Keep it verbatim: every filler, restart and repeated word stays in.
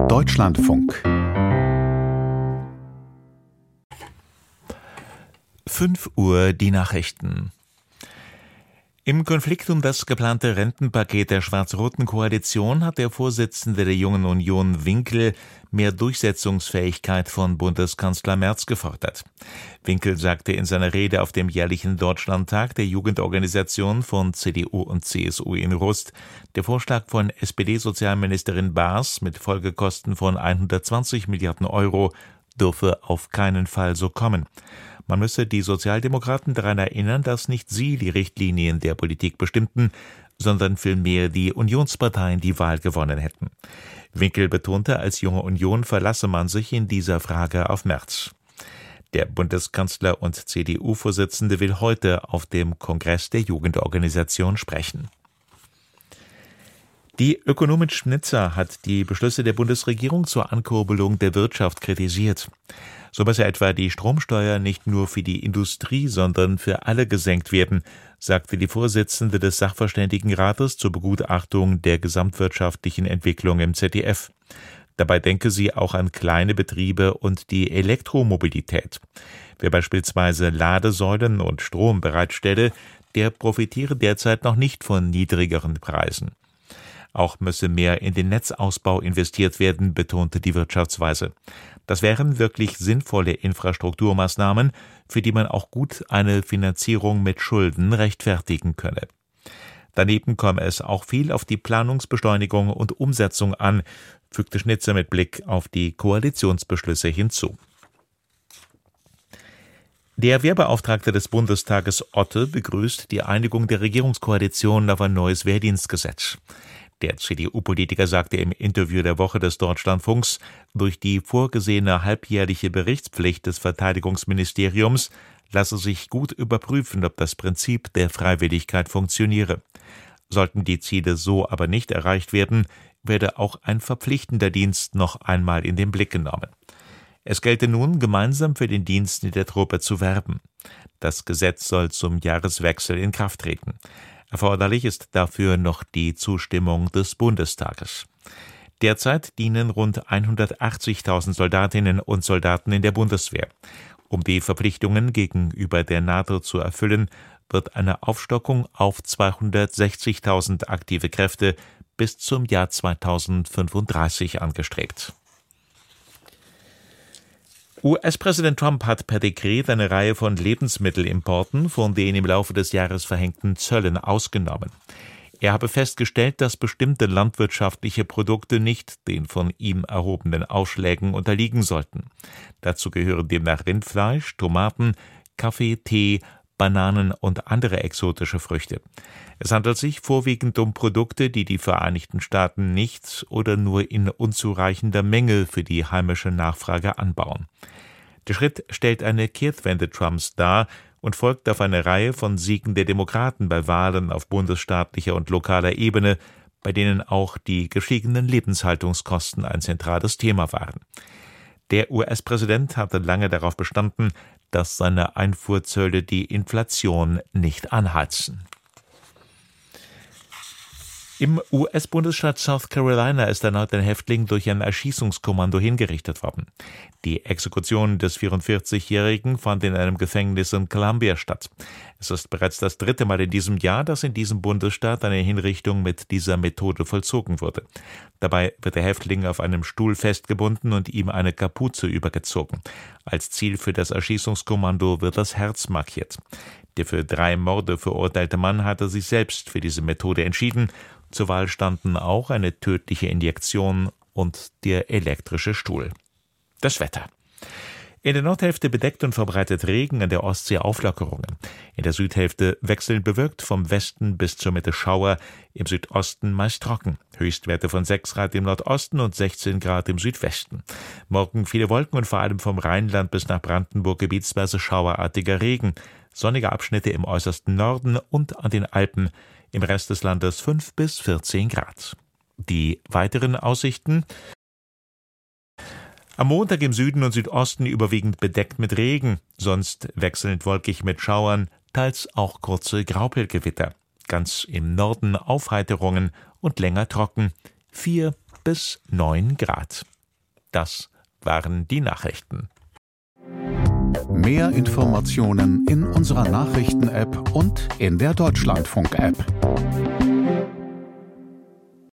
Deutschlandfunk. fünf Uhr die Nachrichten. Im Konflikt um das geplante Rentenpaket der schwarz-roten Koalition hat der Vorsitzende der Jungen Union Winkel mehr Durchsetzungsfähigkeit von Bundeskanzler Merz gefordert. Winkel sagte in seiner Rede auf dem jährlichen Deutschlandtag der Jugendorganisation von C D U und C S U in Rust, der Vorschlag von S P D-Sozialministerin Baas mit Folgekosten von hundertzwanzig Milliarden Euro dürfe auf keinen Fall so kommen. Man müsse die Sozialdemokraten daran erinnern, dass nicht sie die Richtlinien der Politik bestimmten, sondern vielmehr die Unionsparteien die Wahl gewonnen hätten. Winkel betonte, als Junge Union verlasse man sich in dieser Frage auf Merz. Der Bundeskanzler und C D U-Vorsitzende will heute auf dem Kongress der Jugendorganisation sprechen. Die Ökonomin Schnitzer hat die Beschlüsse der Bundesregierung zur Ankurbelung der Wirtschaft kritisiert. So müsse etwa die Stromsteuer nicht nur für die Industrie, sondern für alle gesenkt werden, sagte die Vorsitzende des Sachverständigenrates zur Begutachtung der gesamtwirtschaftlichen Entwicklung im Z D F. Dabei denke sie auch an kleine Betriebe und die Elektromobilität. Wer beispielsweise Ladesäulen und Strom bereitstelle, der profitiere derzeit noch nicht von niedrigeren Preisen. Auch müsse mehr in den Netzausbau investiert werden, betonte die Wirtschaftsweise. Das wären wirklich sinnvolle Infrastrukturmaßnahmen, für die man auch gut eine Finanzierung mit Schulden rechtfertigen könne. Daneben komme es auch viel auf die Planungsbeschleunigung und Umsetzung an, fügte Schnitzer mit Blick auf die Koalitionsbeschlüsse hinzu. Der Wehrbeauftragte des Bundestages Otte begrüßt die Einigung der Regierungskoalition auf ein neues Wehrdienstgesetz. Der C D U-Politiker sagte im Interview der Woche des Deutschlandfunks, durch die vorgesehene halbjährliche Berichtspflicht des Verteidigungsministeriums lasse sich gut überprüfen, ob das Prinzip der Freiwilligkeit funktioniere. Sollten die Ziele so aber nicht erreicht werden, werde auch ein verpflichtender Dienst noch einmal in den Blick genommen. Es gelte nun, gemeinsam für den Dienst in der Truppe zu werben. Das Gesetz soll zum Jahreswechsel in Kraft treten. Erforderlich ist dafür noch die Zustimmung des Bundestages. Derzeit dienen rund hundertachtzigtausend Soldatinnen und Soldaten in der Bundeswehr. Um die Verpflichtungen gegenüber der NATO zu erfüllen, wird eine Aufstockung auf zweihundertsechzigtausend aktive Kräfte bis zum Jahr zweitausendfünfunddreißig angestrebt. U S-Präsident Trump hat per Dekret eine Reihe von Lebensmittelimporten von den im Laufe des Jahres verhängten Zöllen ausgenommen. Er habe festgestellt, dass bestimmte landwirtschaftliche Produkte nicht den von ihm erhobenen Ausschlägen unterliegen sollten. Dazu gehören demnach Rindfleisch, Tomaten, Kaffee, Tee, Bananen und andere exotische Früchte. Es handelt sich vorwiegend um Produkte, die die Vereinigten Staaten nicht oder nur in unzureichender Menge für die heimische Nachfrage anbauen. Der Schritt stellt eine Kehrtwende Trumps dar und folgt auf eine Reihe von Siegen der Demokraten bei Wahlen auf bundesstaatlicher und lokaler Ebene, bei denen auch die gestiegenen Lebenshaltungskosten ein zentrales Thema waren. Der U S-Präsident hatte lange darauf bestanden, dass seine Einfuhrzölle die Inflation nicht anheizen. Im U S-Bundesstaat South Carolina ist erneut ein Häftling durch ein Erschießungskommando hingerichtet worden. Die Exekution des vierundvierzigjährigen fand in einem Gefängnis in Columbia statt. Es ist bereits das dritte Mal in diesem Jahr, dass in diesem Bundesstaat eine Hinrichtung mit dieser Methode vollzogen wurde. Dabei wird der Häftling auf einem Stuhl festgebunden und ihm eine Kapuze übergezogen. Als Ziel für das Erschießungskommando wird das Herz markiert. Der für drei Morde verurteilte Mann hatte sich selbst für diese Methode entschieden. Zur Wahl standen auch eine tödliche Injektion und der elektrische Stuhl. Das Wetter. In der Nordhälfte bedeckt und verbreitet Regen, in der Ostsee Auflockerungen. In der Südhälfte wechselnd bewölkt, vom Westen bis zur Mitte Schauer, im Südosten meist trocken. Höchstwerte von sechs Grad im Nordosten und sechzehn Grad im Südwesten. Morgen viele Wolken und vor allem vom Rheinland bis nach Brandenburg gebietsweise schauerartiger Regen. Sonnige Abschnitte im äußersten Norden und an den Alpen. Im Rest des Landes fünf bis vierzehn Grad. Die weiteren Aussichten: Am Montag im Süden und Südosten überwiegend bedeckt mit Regen, sonst wechselnd wolkig mit Schauern, teils auch kurze Graupelgewitter. Ganz im Norden Aufheiterungen und länger trocken, vier bis neun Grad. Das waren die Nachrichten. Mehr Informationen in unserer Nachrichten-App und in der Deutschlandfunk-App.